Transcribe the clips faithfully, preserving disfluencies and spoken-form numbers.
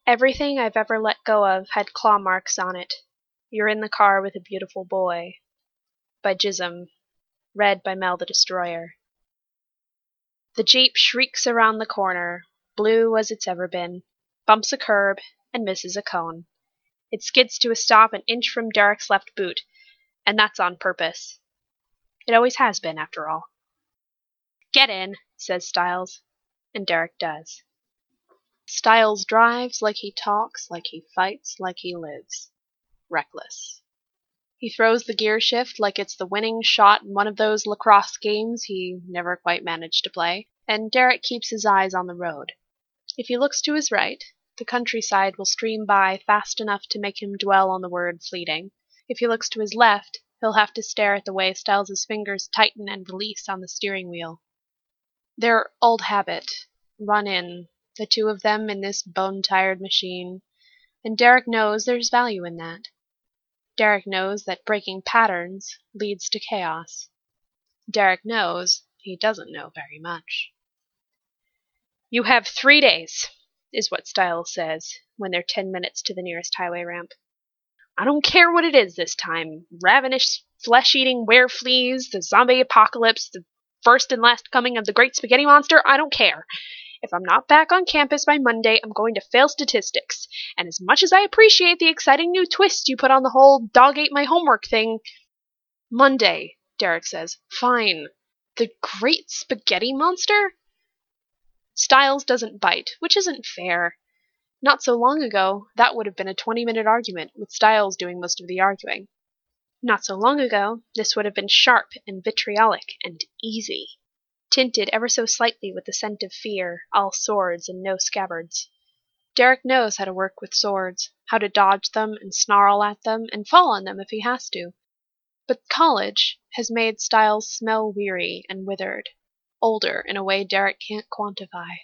Everything I've ever let go of had claw marks on it. You're in the car with a beautiful boy. By Jism. Read by Mel the Destroyer. The Jeep shrieks around the corner, blue as it's ever been, bumps a curb, and misses a cone. It skids to a stop an inch from Derek's left boot, and that's on purpose. It always has been, after all. "Get in," says Stiles, and Derek does. Stiles drives like he talks, like he fights, like he lives. Reckless. He throws the gear shift like it's the winning shot in one of those lacrosse games he never quite managed to play, and Derek keeps his eyes on the road. If he looks to his right, the countryside will stream by fast enough to make him dwell on the word fleeting. If he looks to his left, he'll have to stare at the way Stiles' fingers tighten and release on the steering wheel. Their old habit, run in, the two of them in this bone-tired machine, and Derek knows there's value in that. Derek knows that breaking patterns leads to chaos. Derek knows he doesn't know very much. "You have three days, is what Stiles says when they're ten minutes to the nearest highway ramp. "I don't care what it is this time. Ravenous, flesh-eating were-fleas, the zombie apocalypse, the first and last coming of the great spaghetti monster, I don't care. If I'm not back on campus by Monday, I'm going to fail statistics. And as much as I appreciate the exciting new twist you put on the whole dog-ate-my-homework thing—" "Monday," Derek says. "Fine. The great spaghetti monster?" Stiles doesn't bite, which isn't fair. Not so long ago, that would have been a twenty-minute argument, with Stiles doing most of the arguing. Not so long ago, this would have been sharp and vitriolic and easy, tinted ever so slightly with the scent of fear, all swords and no scabbards. Derek knows how to work with swords, how to dodge them and snarl at them and fall on them if he has to. But college has made Stiles smell weary and withered, older in a way Derek can't quantify.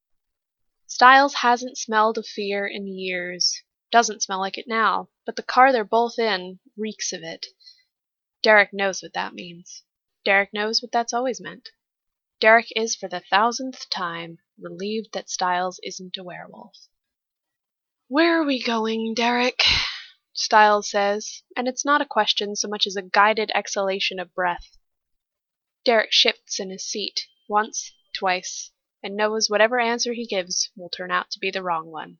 Stiles hasn't smelled of fear in years, doesn't smell like it now, but the car they're both in reeks of it. Derek knows what that means. Derek knows what that's always meant. Derek is for the thousandth time relieved that Stiles isn't a werewolf. "Where are we going, Derek?" Stiles says, and it's not a question so much as a guided exhalation of breath. Derek shifts in his seat, once, twice, and knows whatever answer he gives will turn out to be the wrong one.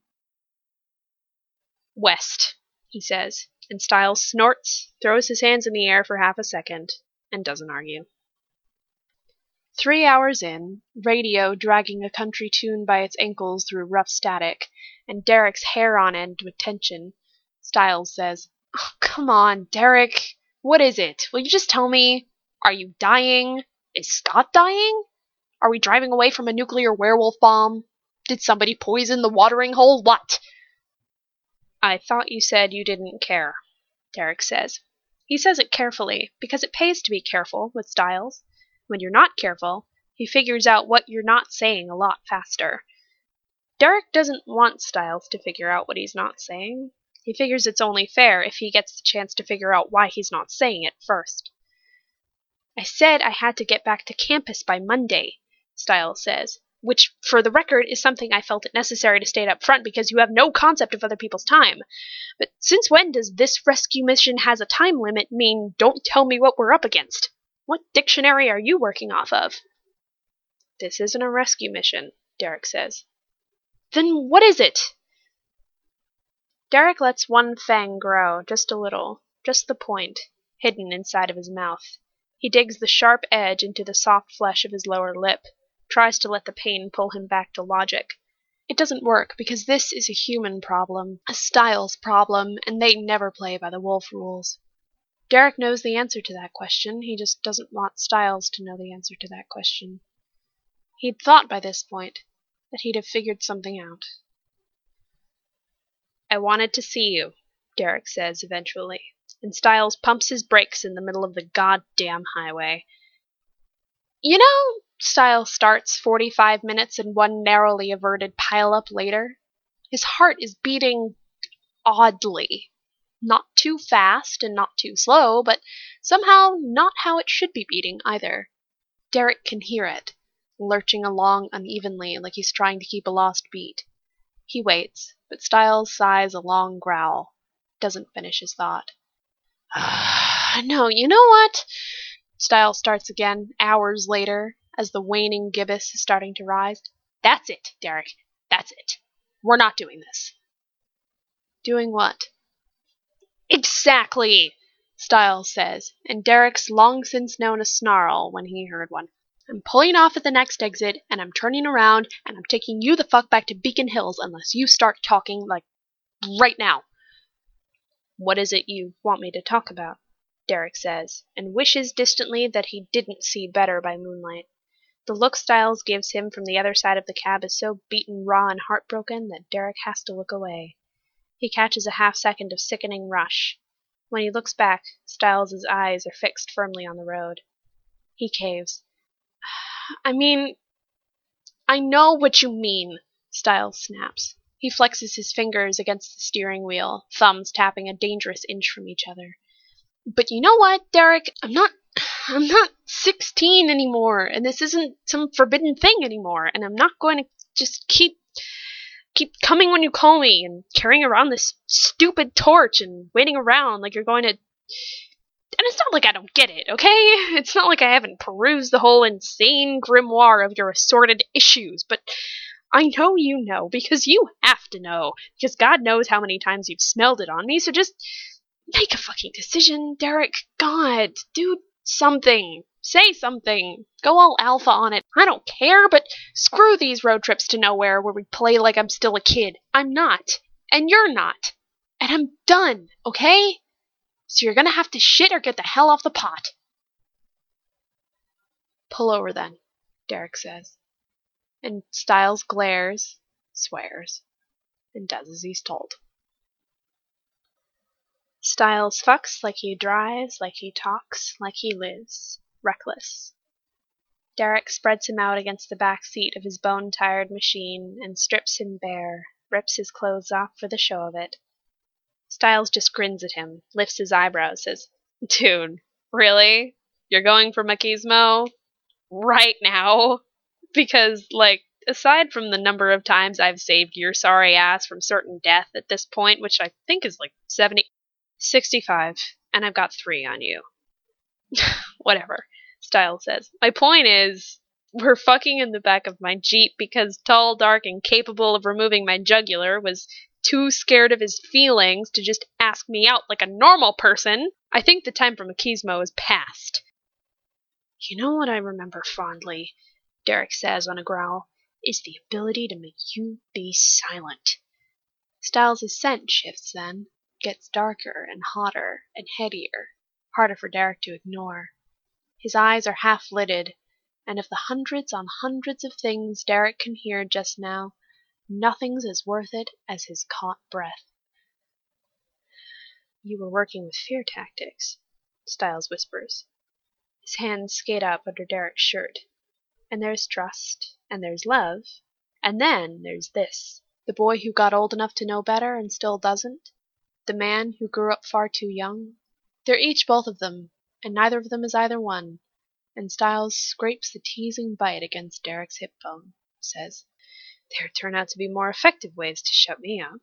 "West," he says, and Stiles snorts, throws his hands in the air for half a second, and doesn't argue. Three hours in, radio dragging a country tune by its ankles through rough static, and Derek's hair on end with tension, Stiles says, "Oh, come on, Derek. What is it? Will you just tell me? Are you dying? Is Scott dying? Are we driving away from a nuclear werewolf bomb? Did somebody poison the watering hole? What?" "I thought you said you didn't care," Derek says. He says it carefully, because it pays to be careful with Stiles. When you're not careful, he figures out what you're not saying a lot faster. Derek doesn't want Stiles to figure out what he's not saying. He figures it's only fair if he gets the chance to figure out why he's not saying it first. "I said I had to get back to campus by Monday," Stiles says, which, for the record, is something I felt it necessary to state up front because you have no concept of other people's time. But since when does "this rescue mission has a time limit" mean don't tell me what we're up against? What dictionary are you working off of? "This isn't a rescue mission," Derek says. "Then what is it?" Derek lets one fang grow, just a little, just the point, hidden inside of his mouth. He digs the sharp edge into the soft flesh of his lower lip, tries to let the pain pull him back to logic. It doesn't work because this is a human problem, a Stiles problem, and they never play by the wolf rules. Derek knows the answer to that question, he just doesn't want Stiles to know the answer to that question. He'd thought by this point that he'd have figured something out. "I wanted to see you," Derek says eventually, and Stiles pumps his brakes in the middle of the goddamn highway. "You know," Stiles starts forty-five minutes and one narrowly averted pile-up later, his heart is beating oddly. Not too fast and not too slow, but somehow not how it should be beating either. Derek can hear it, lurching along unevenly like he's trying to keep a lost beat. He waits, but Styles sighs a long growl. Doesn't finish his thought. No, you know what? Styles starts again, hours later, as the waning gibbous is starting to rise. That's it, Derek. That's it. We're not doing this. Doing what? Exactly, Styles says, and Derek's long since known a snarl when he heard one. I'm pulling off at the next exit, and I'm turning around, and I'm taking you the fuck back to Beacon Hills unless you start talking, like, right now. What is it you want me to talk about? Derek says, and wishes distantly that he didn't see better by moonlight. The look Styles gives him from the other side of the cab is so beaten raw and heartbroken that Derek has to look away. He catches a half second of sickening rush. When he looks back, Styles' eyes are fixed firmly on the road. He caves. I mean, I know what you mean, Styles snaps. He flexes his fingers against the steering wheel, thumbs tapping a dangerous inch from each other. But you know what, Derek? I'm not I'm not sixteen anymore, and this isn't some forbidden thing anymore, and I'm not going to just keep keep coming when you call me and carrying around this stupid torch and waiting around like you're going to. And it's not like I don't get it, okay? It's not like I haven't perused the whole insane grimoire of your assorted issues, but I know you know, because you have to know, because God knows how many times you've smelled it on me, so just make a fucking decision, Derek. God, do something. Say something. Go all alpha on it. I don't care, but screw these road trips to nowhere where we play like I'm still a kid. I'm not. And you're not. And I'm done, okay? So you're gonna have to shit or get the hell off the pot. Pull over then, Derek says. And Styles glares, swears, and does as he's told. Styles fucks like he drives, like he talks, like he lives, reckless. Derek spreads him out against the back seat of his bone-tired machine and strips him bare, rips his clothes off for the show of it. Styles just grins at him, lifts his eyebrows, says, Dude, really? You're going for machismo? Right now? Because, like, aside from the number of times I've saved your sorry ass from certain death at this point, which I think is like seventy, sixty-five, and I've got three on you. Whatever, Styles says. My point is, we're fucking in the back of my Jeep because tall, dark, and capable of removing my jugular was too scared of his feelings to just ask me out like a normal person. I think the time for machismo is past. You know what I remember fondly, Derek says on a growl, is the ability to make you be silent. Styles' scent shifts then, gets darker and hotter and headier, harder for Derek to ignore. His eyes are half-lidded, and of the hundreds on hundreds of things Derek can hear just now, nothing's as worth it as his caught breath. You were working with fear tactics, Styles whispers. His hands skate up under Derek's shirt. And there's trust, and there's love, and then there's this. The boy who got old enough to know better and still doesn't. The man who grew up far too young. They're each both of them, and neither of them is either one. And Styles scrapes the teasing bite against Derek's hip bone, says, There turn out to be more effective ways to shut me up.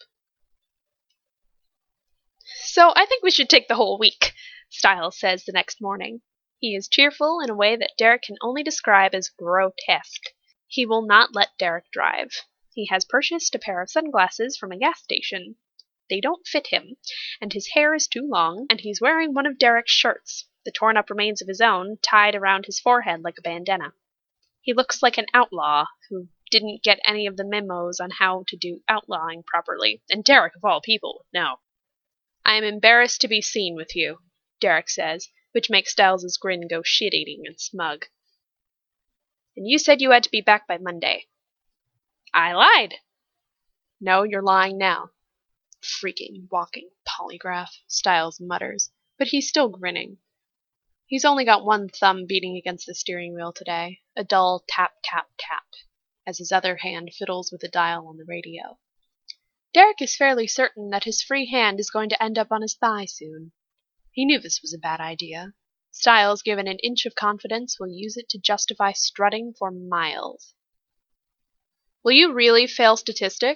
So I think we should take the whole week, Styles says the next morning. He is cheerful in a way that Derek can only describe as grotesque. He will not let Derek drive. He has purchased a pair of sunglasses from a gas station. They don't fit him, and his hair is too long, and he's wearing one of Derek's shirts, the torn-up remains of his own, tied around his forehead like a bandana. He looks like an outlaw who didn't get any of the memos on how to do outlawing properly, and Derek, of all people, would know. I am embarrassed to be seen with you, Derek says, which makes Styles' grin go shit-eating and smug. And you said you had to be back by Monday. I lied. No, you're lying now. Freaking walking polygraph, Styles mutters, but he's still grinning. He's only got one thumb beating against the steering wheel today, a dull tap-tap-tap, as his other hand fiddles with the dial on the radio. Derek is fairly certain that his free hand is going to end up on his thigh soon. He knew this was a bad idea. Styles, given an inch of confidence, will use it to justify strutting for miles. Will you really fail statistics?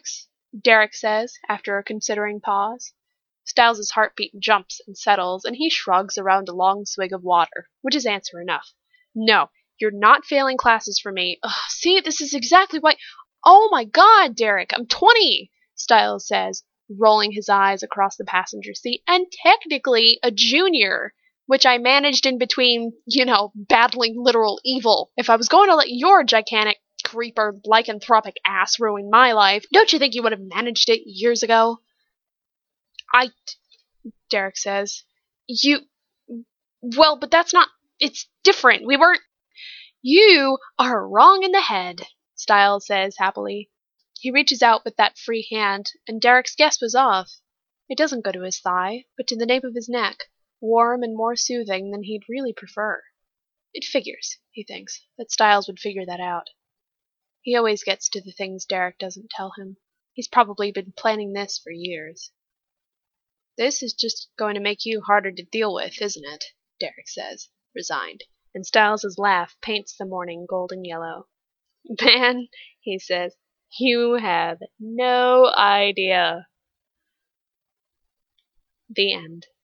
Derek says, after a considering pause. Styles' heartbeat jumps and settles, and he shrugs around a long swig of water, which is answer enough. No, you're not failing classes for me. Ugh, see, this is exactly why— Oh my god, Derek, I'm twenty, Styles says, rolling his eyes across the passenger seat, and technically a junior, which I managed in between, you know, battling literal evil. If I was going to let your gigantic creeper lycanthropic ass ruin my life, don't you think you would have managed it years ago? I, Derek says. You, well, but that's not, it's different. We weren't— You are wrong in the head, Styles says happily. He reaches out with that free hand, and Derek's guess was off. It doesn't go to his thigh, but to the nape of his neck, warm and more soothing than he'd really prefer. It figures, he thinks, that Styles would figure that out. He always gets to the things Derek doesn't tell him. He's probably been planning this for years. This is just going to make you harder to deal with, isn't it? Derek says, resigned, and Styles' laugh paints the morning golden yellow. Man, he says, you have no idea. The end.